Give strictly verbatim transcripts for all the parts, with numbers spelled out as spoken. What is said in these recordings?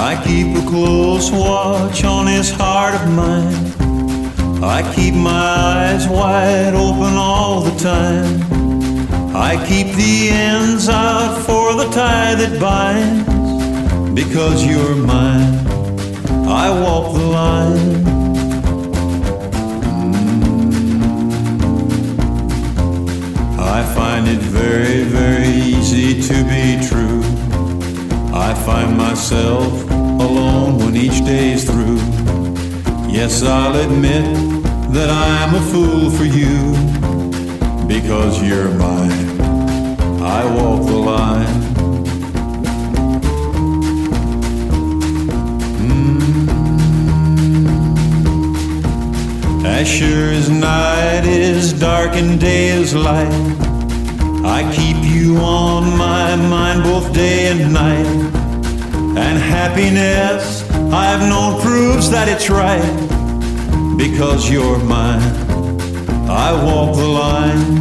I keep a close watch on this heart of mine. I keep my eyes wide open all the time. I keep the ends out for the tie that binds. Because you're mine, I walk the line. I find it very, very easy to be true. I find myself alone when each day's through. Yes, I'll admit that I'm a fool for you. Because you're mine, I walk the line. As sure as night is dark and day is light, I keep you on my mind both day and night. And happiness, I've known proves that it's right. Because you're mine, I walk the line.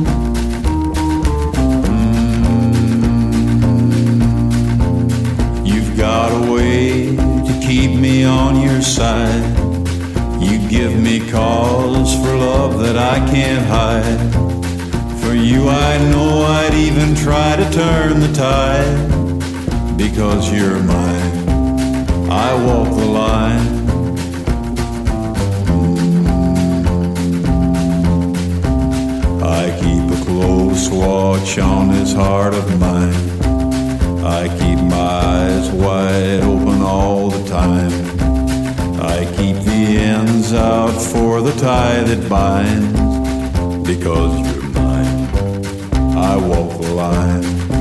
Mm. You've got a way to keep me on your side. You give me cause for love that I can't hide. For you I know I'd even try to turn the tide. Because you're mine, I walk the line. I keep a close watch on this heart of mine. I keep my eyes wide open all the time. I keep the ends out for the tie that binds. Because you're mine, I walk the line.